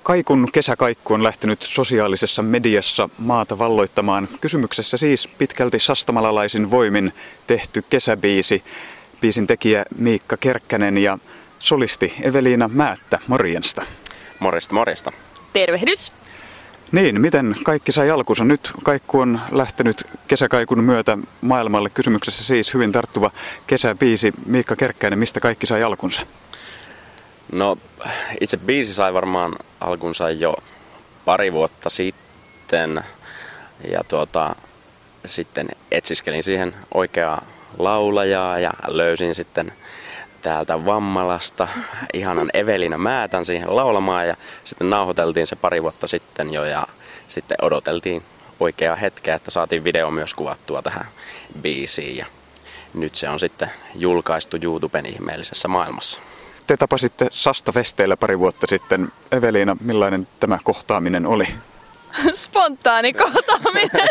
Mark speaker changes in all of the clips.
Speaker 1: Kaikun kesäkaikku on lähtenyt sosiaalisessa mediassa maata valloittamaan. Kysymyksessä siis pitkälti sastamalalaisin voimin tehty kesäbiisi. Biisin tekijä Miikka Kerkkänen ja solisti Eveliina Määttä. Morjensta.
Speaker 2: Morjesta.
Speaker 3: Tervehdys.
Speaker 1: Niin, miten kaikki sai alkunsa? Nyt kaikku on lähtenyt kesäkaikun myötä maailmalle. Kysymyksessä siis hyvin tarttuva kesäbiisi. Miikka Kerkkänen, mistä kaikki sai alkunsa?
Speaker 2: No, itse biisi sai varmaan alkunsa jo pari vuotta sitten. Ja sitten etsiskelin siihen oikeaa laulajaa ja löysin sitten täältä Vammalasta ihanan Eveliina Määtän siihen laulamaan ja sitten nauhoiteltiin se pari vuotta sitten jo ja sitten odoteltiin oikeaa hetkeä, että saatiin video myös kuvattua tähän biisiin ja nyt se on sitten julkaistu YouTuben ihmeellisessä maailmassa.
Speaker 1: Te tapasitte Sastafesteillä pari vuotta sitten. Eveliina, millainen tämä kohtaaminen oli?
Speaker 3: Spontaani kohtaaminen.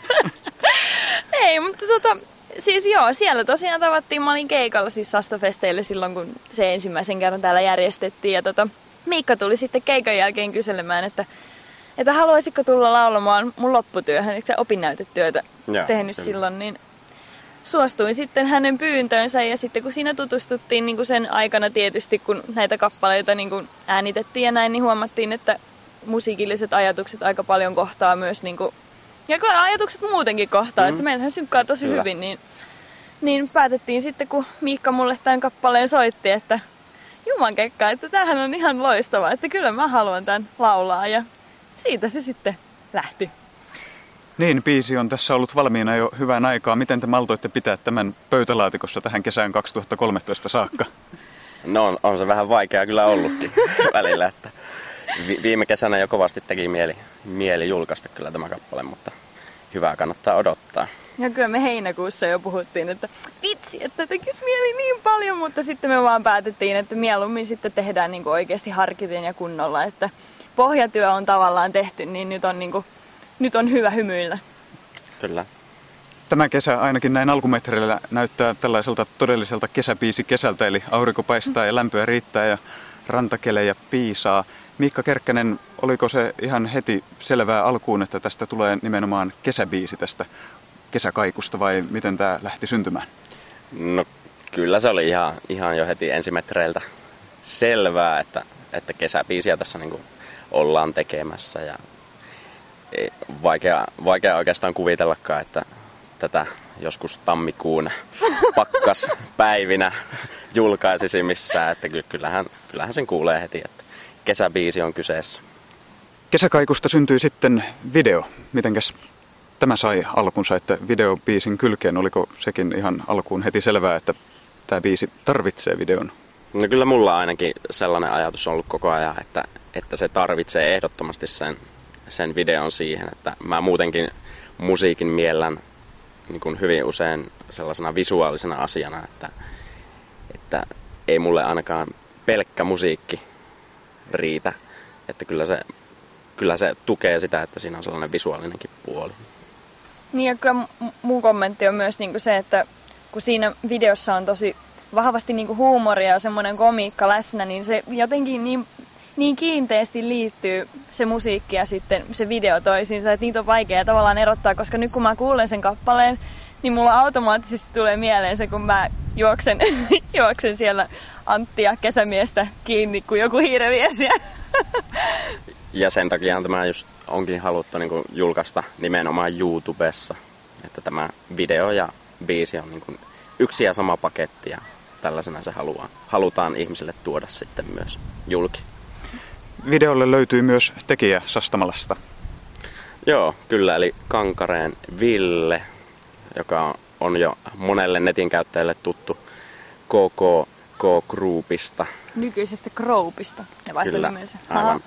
Speaker 3: Ei, mutta siis joo, siellä tosiaan tavattiin. Mä olin keikalla siis Sastafesteille silloin, kun se ensimmäisen kerran täällä järjestettiin. Ja Miikka tuli sitten keikan jälkeen kyselemään, että haluaisitko tulla laulamaan mun lopputyöhön, eikö sä opinnäytetyötä tehnyt silloin, niin suostuin sitten hänen pyyntöönsä ja sitten kun siinä tutustuttiin niin kuin sen aikana tietysti, kun näitä kappaleita niin kuin äänitettiin ja näin, niin huomattiin, että musiikilliset ajatukset aika paljon kohtaa myös, niin kuin, ja ajatukset muutenkin kohtaa, että meillähän synkkaa tosi hyvin, niin päätettiin sitten, kun Miikka mulle tämän kappaleen soitti, että jumankekka, että tämähän on ihan loistava, että kyllä mä haluan tämän laulaa ja siitä se sitten lähti.
Speaker 1: Niin, biisi on tässä ollut valmiina jo hyvän aikaa. Miten te maltoitte pitää tämän pöytälaatikossa tähän kesään 2013 saakka?
Speaker 2: No on se vähän vaikeaa kyllä ollutkin välillä, että viime kesänä jo kovasti teki mieli julkaista kyllä tämä kappale, mutta hyvää kannattaa odottaa.
Speaker 3: Ja kyllä me heinäkuussa jo puhuttiin, että vitsi, että tekisi mieli niin paljon, mutta sitten me vaan päätettiin, että mieluummin sitten tehdään niin kuin oikeasti harkiten ja kunnolla, että pohjatyö on tavallaan tehty, niin nyt on hyvä hymyillä.
Speaker 2: Kyllä.
Speaker 1: Tämä kesä ainakin näin alkumetreillä näyttää tällaiselta todelliselta kesäbiisi kesältä, eli aurinko paistaa ja lämpöä riittää ja rantakelejä piisaa. Miikka Kerkkänen, oliko se ihan heti selvää alkuun, että tästä tulee nimenomaan kesäbiisi tästä kesäkaikusta vai miten tämä lähti syntymään? No
Speaker 2: kyllä se oli ihan jo heti ensimetreiltä selvää, että kesäbiisiä tässä niin kuin ollaan tekemässä ja vaikea oikeastaan kuvitellakaan, että tätä joskus tammikuun pakkaspäivinä julkaisisi missään, että kyllähän sen kuulee heti, että kesäbiisi on kyseessä.
Speaker 1: Kesäkaikusta syntyi sitten video. Mitenkäs tämä sai alkunsa, että videobiisin kylkeen, oliko sekin ihan alkuun heti selvää, että tämä biisi tarvitsee videon?
Speaker 2: No kyllä mulla ainakin sellainen ajatus on ollut koko ajan, että se tarvitsee ehdottomasti sen videon siihen, että mä muutenkin musiikin miellän niin kuin hyvin usein sellaisena visuaalisena asiana, että ei mulle ainakaan pelkkä musiikki riitä, että kyllä se tukee sitä, että siinä on sellainen visuaalinenkin puoli.
Speaker 3: Niin ja kyllä mun kommentti on myös niinku se, että kun siinä videossa on tosi vahvasti niinku huumoria ja semmoinen komiikka läsnä, niin se jotenkin niin kiinteästi liittyy se musiikki ja sitten se video toisiinsa, että niitä on vaikea tavallaan erottaa, koska nyt kun mä kuulen sen kappaleen, niin mulla automaattisesti tulee mieleen se, kun mä juoksen siellä Anttia kesämiestä kiinni kuin joku hiireviesiä.
Speaker 2: Ja sen takia tämä just onkin haluttu niin kuin julkaista nimenomaan YouTubessa, että tämä video ja biisi on niin kuin yksi ja sama paketti ja tällaisena se halutaan ihmisille tuoda sitten myös julki.
Speaker 1: Videolle löytyy myös tekijä Sastamalasta.
Speaker 2: Joo, kyllä, eli Kankareen Ville, joka on jo monelle netin käyttäjälle tuttu KK Groupista.
Speaker 3: Nykyisestä Groupista, ne vaihtoi nimensä.
Speaker 2: Aivan.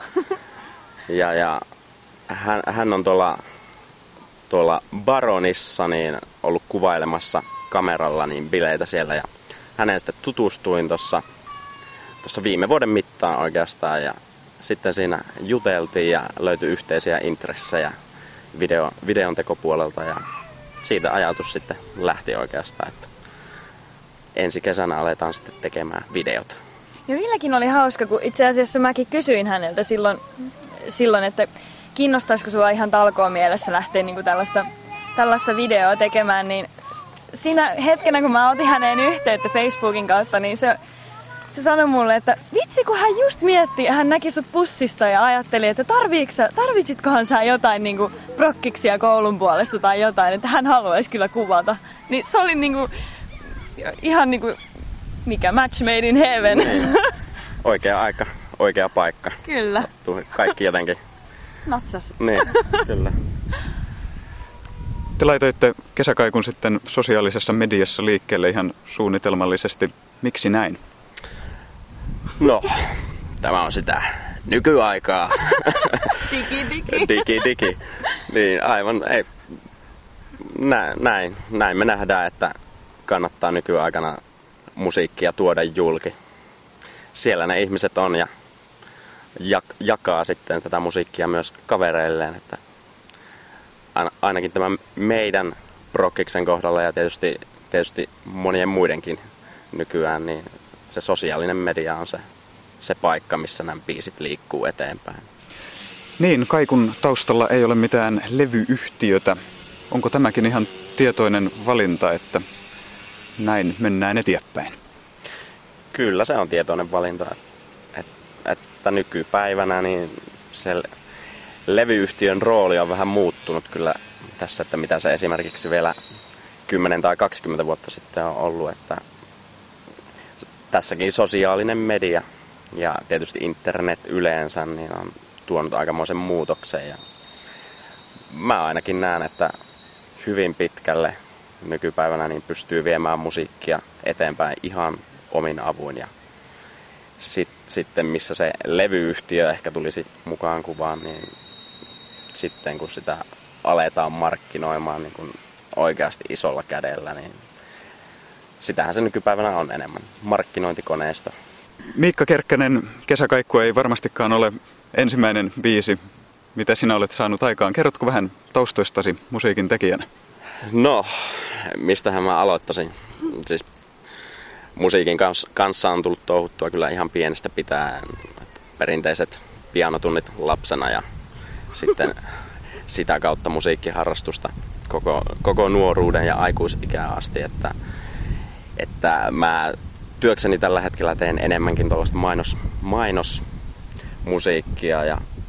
Speaker 2: Ja hän on tuolla Baronissa niin ollut kuvailemassa kameralla niin bileitä siellä ja hänen sitten tutustuin tuossa viime vuoden mittaan oikeastaan ja sitten siinä juteltiin ja löytyi yhteisiä intressejä videon tekopuolelta ja siitä ajatus sitten lähti oikeastaan, että ensi kesänä aletaan sitten tekemään videot.
Speaker 3: Ja Villekin oli hauska, kun itse asiassa mäkin kysyin häneltä silloin silloin, että kiinnostaisiko sua ihan talkoon mielessä lähteä niin kuin tällaista videoa tekemään, niin siinä hetkenä, kun mä otin häneen yhteyttä Facebookin kautta, niin se sanoi mulle, että vitsi, kun hän just mietti, hän näki sut pussista ja ajatteli, että tarvitsitkohan sä jotain niinku prokkiksia koulun puolesta tai jotain, että hän haluaisi kyllä kuvata. Niin se oli niinku, ihan niinku, mikä match made in heaven.
Speaker 2: Niin. Oikea aika, oikea paikka.
Speaker 3: Kyllä.
Speaker 2: Kaikki jotenkin.
Speaker 3: Natsas.
Speaker 2: Niin, kyllä.
Speaker 1: Te laitoitte Kesäkaikun sitten sosiaalisessa mediassa liikkeelle ihan suunnitelmallisesti. Miksi näin?
Speaker 2: No, tämä on sitä nykyaikaa. Digi. Niin, aivan. Ei. Näin me nähdään, että kannattaa nykyaikana musiikkia tuoda julki. Siellä ne ihmiset on ja jakaa sitten tätä musiikkia myös kavereilleen. Että ainakin tämän meidän prokkiksen kohdalla ja tietysti monien muidenkin nykyään, niin se sosiaalinen media on se paikka, missä nämä biisit liikkuu eteenpäin.
Speaker 1: Niin, Kaikun taustalla ei ole mitään levyyhtiötä. Onko tämäkin ihan tietoinen valinta, että näin mennään eteenpäin?
Speaker 2: Kyllä se on tietoinen valinta, että nykypäivänä niin se levyyhtiön rooli on vähän muuttunut kyllä tässä, että mitä se esimerkiksi vielä 10 tai 20 vuotta sitten on ollut, että tässäkin sosiaalinen media ja tietysti internet yleensä niin on tuonut aikamoisen muutoksen ja mä ainakin näen, että hyvin pitkälle nykypäivänä niin pystyy viemään musiikkia eteenpäin ihan omin avuin ja sitten missä se levyyhtiö ehkä tulisi mukaan kuvaan, niin sitten kun sitä aletaan markkinoimaan niin kuin oikeasti isolla kädellä, niin sitähän se nykypäivänä on enemmän. Markkinointikoneisto.
Speaker 1: Miikka Kerkkänen, Kesäkaikku ei varmastikaan ole ensimmäinen biisi, mitä sinä olet saanut aikaan. Kerrotko vähän taustoistasi musiikin tekijänä?
Speaker 2: No, mistähän mä aloittaisin? Siis musiikin kanssa on tullut touhuttua kyllä ihan pienestä pitäen. Perinteiset pianotunnit lapsena ja sitten sitä kautta musiikkiharrastusta koko nuoruuden ja aikuisikään asti. Että mä työkseni tällä hetkellä teen enemmänkin tuollaista mainosmusiikkia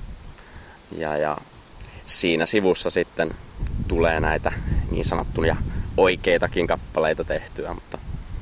Speaker 2: ja siinä sivussa sitten tulee näitä niin sanottuja oikeitakin kappaleita tehtyä, mutta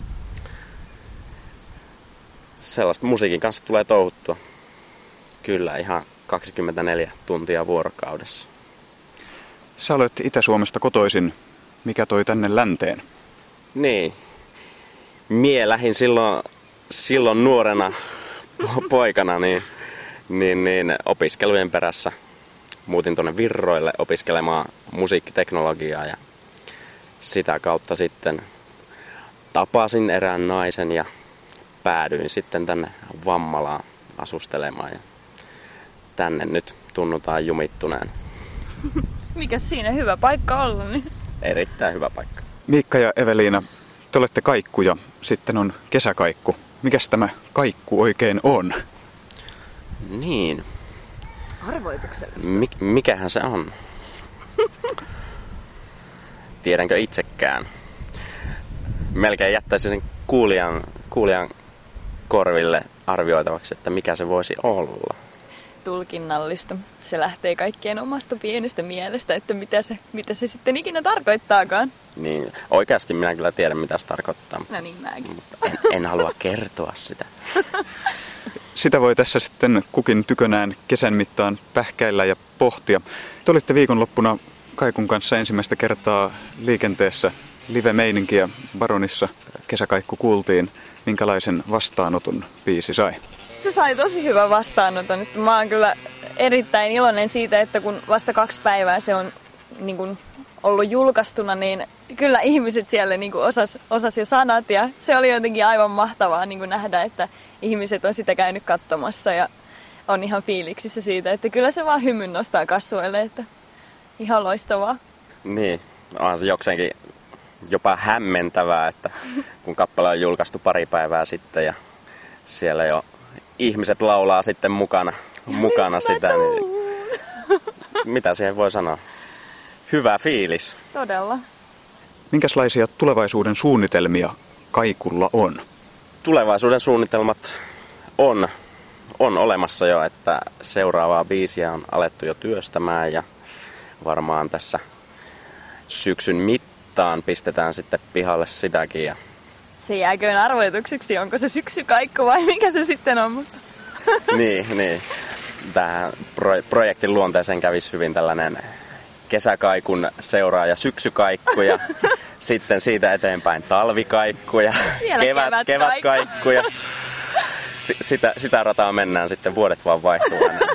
Speaker 2: sellaista musiikin kanssa tulee touhuttua kyllä ihan 24 tuntia vuorokaudessa.
Speaker 1: Sä olet Itä-Suomesta kotoisin. Mikä toi tänne länteen?
Speaker 2: Niin. Mie lähdin silloin nuorena poikana niin opiskelujen perässä. Muutin tuonne Virroille opiskelemaan musiikkiteknologiaa ja sitä kautta sitten tapasin erään naisen ja päädyin sitten tänne Vammalaan asustelemaan ja tänne nyt tunnutaan jumittuneen.
Speaker 3: Mikäs siinä hyvä paikka olla niin?
Speaker 2: Erittäin hyvä paikka.
Speaker 1: Miikka ja Eveliina, te olette kaikkuja, sitten on Kesäkaikku. Mikäs tämä kaikku oikein on?
Speaker 2: Niin.
Speaker 3: Arvoituksellista.
Speaker 2: Mikähän se on? Tiedänkö itsekään? Melkein jättäisin sen kuulijan korville arvioitavaksi, että mikä se voisi olla.
Speaker 3: Tulkinnallista. Se lähtee kaikkien omasta pienestä mielestä, että mitä se sitten ikinä tarkoittaakaan.
Speaker 2: Niin, oikeasti minä kyllä tiedän, mitä se tarkoittaa.
Speaker 3: No niin, mäkin.
Speaker 2: Mutta en halua kertoa sitä.
Speaker 1: Sitä voi tässä sitten kukin tykönään kesän mittaan pähkäillä ja pohtia. Te olitte viikonloppuna Kaikun kanssa ensimmäistä kertaa liikenteessä live-meininkiä Baronissa. Kesäkaikku kuultiin. Minkälaisen vastaanoton biisi sai?
Speaker 3: Se sai tosi hyvän vastaanoton. Että mä oon kyllä erittäin iloinen siitä, että kun vasta 2 päivää se on niin kuin ollut julkaistuna, niin kyllä ihmiset siellä niin kuin osas jo sanat. Ja se oli jotenkin aivan mahtavaa niin kuin nähdä, että ihmiset on sitä käynyt katsomassa ja on ihan fiiliksissä siitä. Että kyllä se vaan hymyn nostaa kasvoille, että ihan loistavaa.
Speaker 2: Niin, onhan se jokseenkin jopa hämmentävää, että kun kappale on julkaistu 2 päivää sitten ja siellä jo ihmiset laulaa sitten mukana sitä, niin Mitä siihen voi sanoa? Hyvä fiilis.
Speaker 3: Todella.
Speaker 1: Minkälaisia tulevaisuuden suunnitelmia Kaikulla on?
Speaker 2: Tulevaisuuden suunnitelmat on olemassa jo, että seuraavaa biisiä on alettu jo työstämään ja varmaan tässä syksyn mittaan pistetään sitten pihalle sitäkin. Ja
Speaker 3: Se jääköön arvoitukseksi, onko se syksykaikku vai mikä se sitten on. Mutta...
Speaker 2: niin. Tähän projektin luonteeseen kävisi hyvin tällainen kesäkaikun seuraaja syksykaikku ja sitten siitä eteenpäin talvikaikku ja kevätkaikku. Ja sitä rataa mennään sitten, vuodet vaan vaihtuu aina.